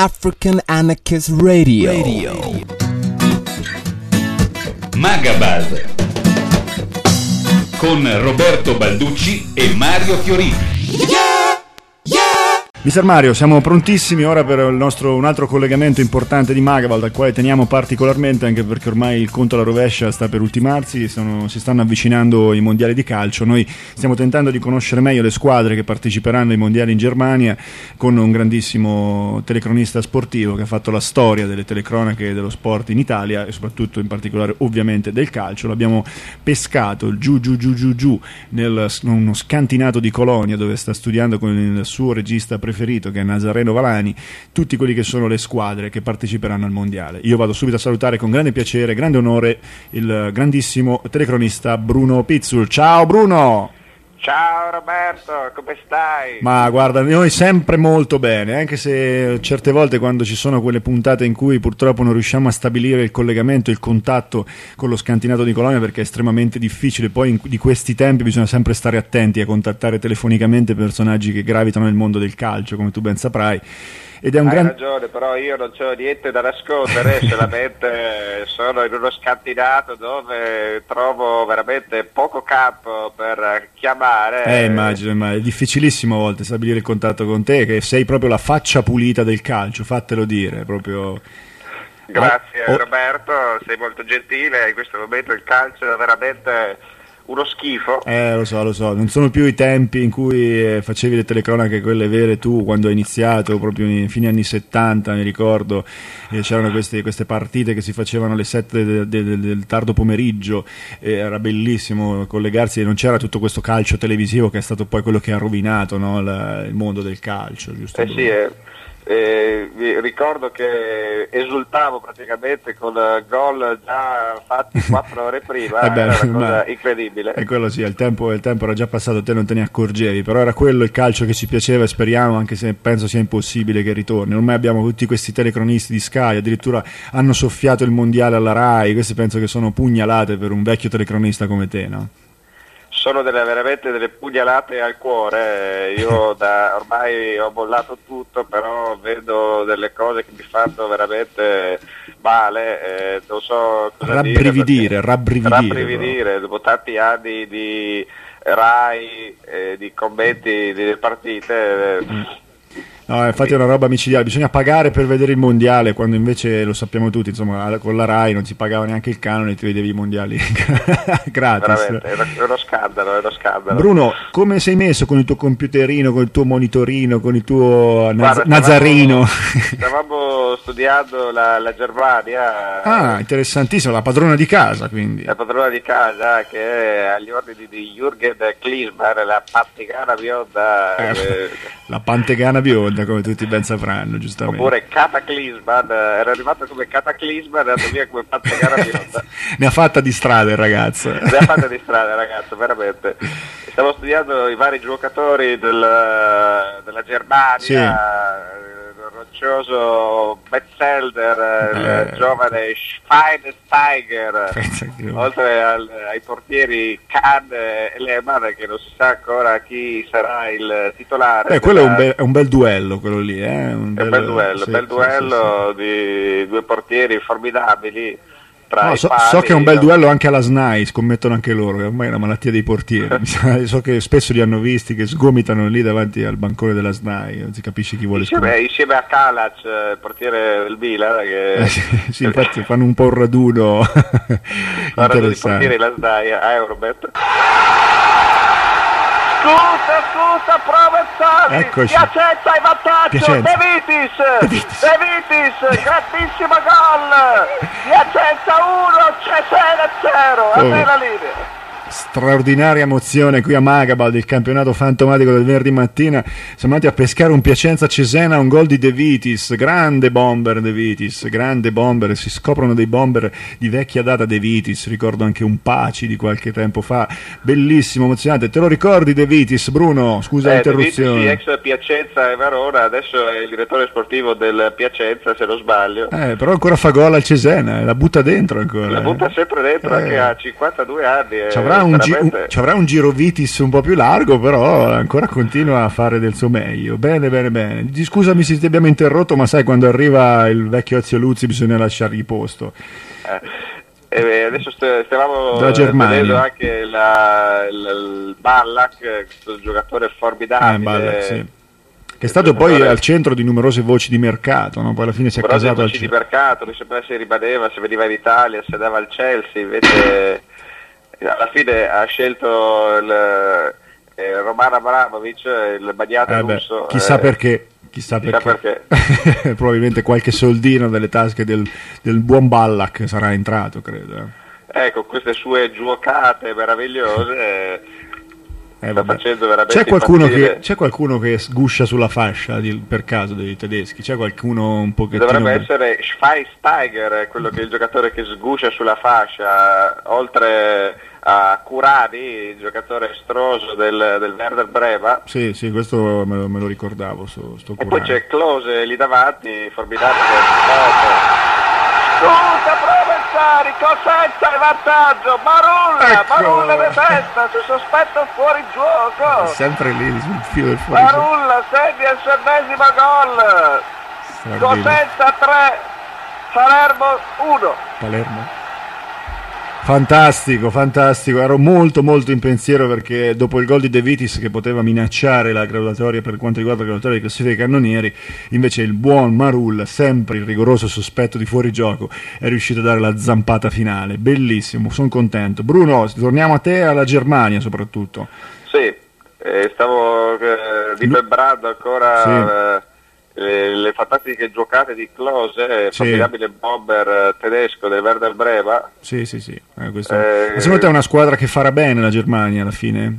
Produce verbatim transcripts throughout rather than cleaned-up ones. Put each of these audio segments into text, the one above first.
African Anarchist Radio. Radio. Magabad con Roberto Balducci e Mario Fiorini. Yeah! Yeah! Mister Mario, siamo prontissimi ora per il nostro, un altro collegamento importante di Magabad, al quale teniamo particolarmente, anche perché ormai il conto alla rovescia sta per ultimarsi, sono, si stanno avvicinando i mondiali di calcio. Noi stiamo tentando di conoscere meglio le squadre che parteciperanno ai mondiali in Germania, con un grandissimo telecronista sportivo che ha fatto la storia delle telecronache dello sport in Italia e soprattutto in particolare ovviamente del calcio. L'abbiamo pescato giù giù giù giù giù nel uno scantinato di Colonia, dove sta studiando con il suo regista preferito che è Nazareno Valani, tutti quelli che sono le squadre che parteciperanno al mondiale. Io vado subito a salutare con grande piacere, grande onore il grandissimo telecronista Bruno Pizzul. Ciao Bruno! Ciao Roberto, come stai? Ma guarda, noi sempre molto bene, anche se certe volte quando ci sono quelle puntate in cui purtroppo non riusciamo a stabilire il collegamento, il contatto con lo scantinato di Colonia, perché è estremamente difficile, poi in, di questi tempi bisogna sempre stare attenti a contattare telefonicamente personaggi che gravitano nel mondo del calcio, come tu ben saprai. Ed è un Hai gran... ragione, però io non c'ho niente da nascondere, solamente sono in uno scantinato dove trovo veramente poco campo per chiamare. Eh, immagino, ma è difficilissimo a volte stabilire il contatto con te, che sei proprio la faccia pulita del calcio, fatelo dire, proprio... Grazie oh. Roberto, sei molto gentile, in questo momento il calcio è veramente... uno schifo. Eh, lo so, lo so, non sono più i tempi in cui eh, facevi le telecronache quelle vere tu, quando hai iniziato, proprio nei fine anni settanta, mi ricordo, eh, c'erano queste, queste partite che si facevano alle sette del, del, del tardo pomeriggio, eh, era bellissimo collegarsi, e non c'era tutto questo calcio televisivo che è stato poi quello che ha rovinato, no, la, il mondo del calcio, giusto? Eh sì, eh. Eh, vi ricordo che esultavo praticamente con gol già fatti quattro ore prima, eh beh, era una cosa ma, incredibile. E quello sì, il tempo, il tempo era già passato, te non te ne accorgevi, però era quello il calcio che ci piaceva e speriamo, anche se penso sia impossibile che ritorni. Ormai abbiamo tutti questi telecronisti di Sky, addirittura hanno soffiato il mondiale alla Rai, queste penso che sono pugnalate per un vecchio telecronista come te, no? Sono delle, veramente delle pugnalate al cuore, io da, ormai ho bollato tutto, però vedo delle cose che mi fanno veramente male, eh, non so cosa rabbrividire, dire, rabbrividire, rabbrividire dopo tanti anni di Rai, eh, di commenti delle partite. Eh, mm. No, infatti è una roba micidiale, bisogna pagare per vedere il mondiale, quando invece lo sappiamo tutti, insomma, con la Rai non si pagava neanche il canone e ti vedevi i mondiali gratis. Veramente, è uno scandalo, è uno scandalo. Bruno, come sei messo con il tuo computerino, con il tuo monitorino, con il tuo Guarda, naz- Nazarino? Stavamo studiando la, la Germania. Ah, interessantissimo, la padrona di casa, quindi. La padrona di casa che è agli ordini di Jürgen Klinsmann, la pantegana bionda. Eh, eh, la pantegana bionda, come tutti ben sapranno, giustamente. Oppure Cataclisman, era arrivato come Cataclisman e è andato via come pantegana bionda. Ne ha fatta di strada il ragazzo. Ne ha fatta di strada, ragazzo, veramente. Stavo studiando i vari giocatori del, della Germania. Sì. Roccioso Metzelder, eh, il giovane Schweinsteiger, oltre al, ai portieri Kahn e Lehmann, che non si sa ancora chi sarà il titolare. Eh, quello della... è, un bel, è un bel duello, quello lì, eh? un bel, è un bel duello, sì, bel duello sì, sì, sì. Di due portieri formidabili. No, so, pali, so che è un bel duello anche alla S N A I, scommettono anche loro, che ormai è una malattia dei portieri. So che spesso li hanno visti che sgomitano lì davanti al bancone della S N A I, non si capisce chi vuole insieme, insieme a Kalac, il portiere del Milan, che... eh, sì, sì, infatti fanno un po' un raduno raduno di portieri della S N A I a Eurobet. Scusa, scusa, Provenzali, Eccoci. Piacenza in vantaggio, Piacenza. De Vitis, De Vitis, grandissimo gol, Piacenza uno, Cesena zero, a me la linea. Straordinaria emozione qui a Magabad, il campionato fantomatico del venerdì mattina. Siamo andati a pescare un Piacenza-Cesena, un gol di De Vitis, grande bomber De Vitis, grande bomber, si scoprono dei bomber di vecchia data. De Vitis, ricordo anche un Paci di qualche tempo fa, bellissimo, emozionante. Te lo ricordi De Vitis, Bruno? Scusa eh, l'interruzione. De Vitis, sì, ex Piacenza e Verona, adesso è il direttore sportivo del Piacenza, se non sbaglio. Eh, però ancora fa gol al Cesena, la butta dentro ancora. La butta sempre dentro, eh. anche a cinquantadue anni. Ci avrà avrà un, gi- veramente... un, ci avrà un giro Vitis un po' più largo, però ancora continua a fare del suo meglio. Bene, bene, bene. Scusami se ti abbiamo interrotto, ma sai, quando arriva il vecchio Ezio Luzzi bisogna lasciargli posto. Eh, eh, adesso st- stavamo Dalla Germania. vedendo anche la, il, il Ballack, questo giocatore formidabile. Eh, Ballack, sì. Che è stato poi al centro di numerose voci di mercato, no? Poi alla fine si è accasato al voci di mercato, lui sempre si rimaneva, se veniva in Italia, se andava al Chelsea, invece alla fine ha scelto il, eh, Roman Abramovic, il magnate eh beh, russo. Chissà eh, perché. Chissà, chissà perché, perché. Probabilmente qualche soldino dalle tasche del, del buon Ballack sarà entrato, credo. Eh. Ecco, queste sue giocate meravigliose. Eh, vabbè. Facendo veramente c'è, qualcuno impazzire. che, c'è qualcuno che sguscia sulla fascia di, per caso dei tedeschi? C'è qualcuno un pochettino... Dovrebbe essere Schweinsteiger, quello che è il giocatore che sguscia sulla fascia, oltre a Curani, il giocatore estroso del, del Werder Brema. Sì, sì, questo me lo, me lo ricordavo. Sto, sto e poi c'è Klose lì davanti, formidabile. Scusa, Provenzari, Cosenza in vantaggio, Marulla, Ecco. Marulla di testa, su sospetto fuori gioco. Sempre lì sul filo del fuori. Marulla segna il suo ennesimo gol. Cosenza tre, Palermo uno. Palermo. Fantastico, fantastico, ero molto molto in pensiero perché dopo il gol di De Vitis che poteva minacciare la graduatoria per quanto riguarda la graduatoria di classifica dei cannonieri, invece il buon Marulla, sempre il rigoroso sospetto di fuorigioco, è riuscito a dare la zampata finale. Bellissimo, sono contento. Bruno, torniamo a te e alla Germania soprattutto. Sì, eh, stavo eh, rimembrando ancora... Sì. Eh, Le, le fantastiche giocate di Klose, Sì. formidabile bomber eh, tedesco del Werder Brema. Sì, sì, sì. Eh, questo... Eh, Ma secondo te è una squadra che farà bene la Germania alla fine?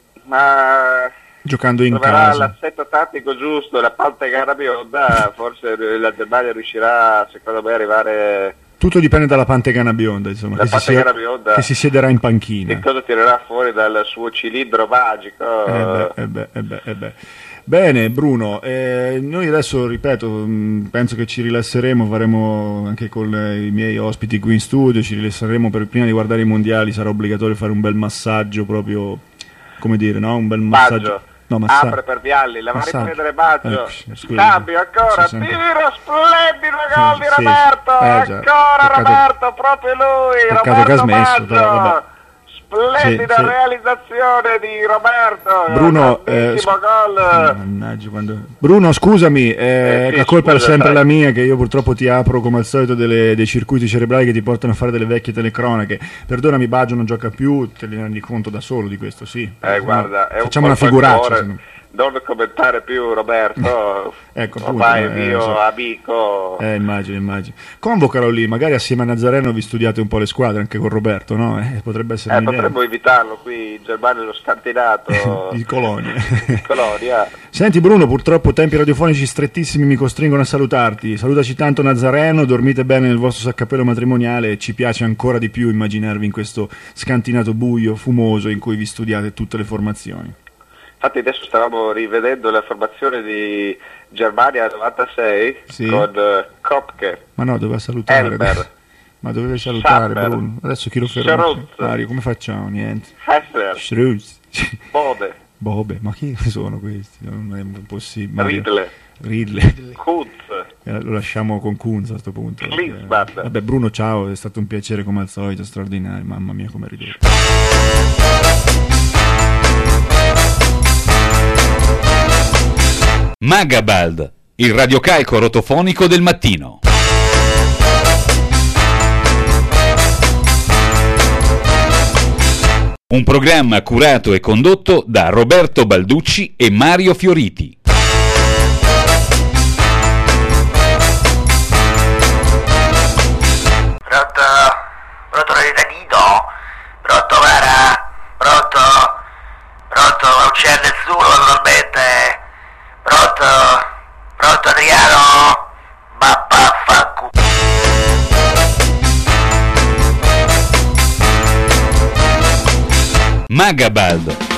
Ma Giocando in troverà casa. l'assetto tattico giusto, la pantegana bionda, forse la Germania riuscirà, secondo me, a arrivare... Tutto dipende dalla pantegana bionda, insomma, La che si, pantegana sie- bionda. che si siederà in panchina. Che cosa tirerà fuori dal suo cilindro magico? Eh beh, eh beh, eh beh, eh beh. Bene Bruno, eh, noi adesso ripeto, mh, penso che ci rilasseremo, faremo anche con le, i miei ospiti qui in studio, ci rilasseremo per prima di guardare i mondiali, sarà obbligatorio fare un bel massaggio proprio, come dire, no? Un bel massaggio. Baggio. No, massa- Apre per Vialli, la va a massaggio. riprendere Baggio. Ecco, scusa. Cambio ancora, Sì, sempre. tiro splendido gol di Sì, Roberto, sì. Eh, già. ancora Peccato- Roberto, proprio lui, peccato che Roberto ha smesso, Baggio. però, vabbè. Splendida Sì, sì. realizzazione di Roberto. Bruno, eh, grandissimo sc- gol. Mannaggia, quando... Bruno, scusami, eh, Eh, sì, la colpa scusa, è sempre sai. la mia, che io purtroppo ti apro come al solito delle- dei circuiti cerebrali che ti portano a fare delle vecchie telecronache. Perdonami, Baggio non gioca più, te ne rendi conto da solo di questo, sì. Eh, guarda, è un Facciamo una colpo al figuraccia. cuore. se no. Non commentare più Roberto, Ecco, appunto, ormai è eh, mio so. amico. Eh, immagino, immagino. Convocalo lì, magari assieme a Nazareno vi studiate un po' le squadre, anche con Roberto, no? Eh, potrebbe essere Eh, un'idea. potremmo invitarlo qui in Germania, lo scantinato Di Colonia. di Colonia. Senti Bruno, purtroppo tempi radiofonici strettissimi mi costringono a salutarti. Salutaci tanto Nazareno, dormite bene nel vostro saccappello matrimoniale e ci piace ancora di più immaginarvi in questo scantinato buio, fumoso in cui vi studiate tutte le formazioni. Infatti adesso stavamo rivedendo la formazione di Germania novantasei Sì. con uh, Kopke, Ma no, doveva salutare. Elber, Ma dovevi salutare Schaffer, Bruno. Adesso chi lo ferma? Schrutz. Mario, come facciamo? Niente. Hessler, Schrutz. Bode, Bobe, ma chi sono questi? Non è possibile. Mario. Ridley, Ridley. Kutz, Eh, Lo lasciamo con Kunz a questo punto. perché- Klinsmann. Vabbè, Bruno, ciao, è stato un piacere come al solito, straordinario. Mamma mia, come ridere. Magabald, il radiocalco rotofonico del mattino. Un programma curato e condotto da Roberto Balducci e Mario Fioriti. Pronto? Pronto Nido? Pronto Vera? Pronto? Pronto? Non c'è nessuno naturalmente? Pronto? Pronto Adriano? Ma vaffanculo. Magabald,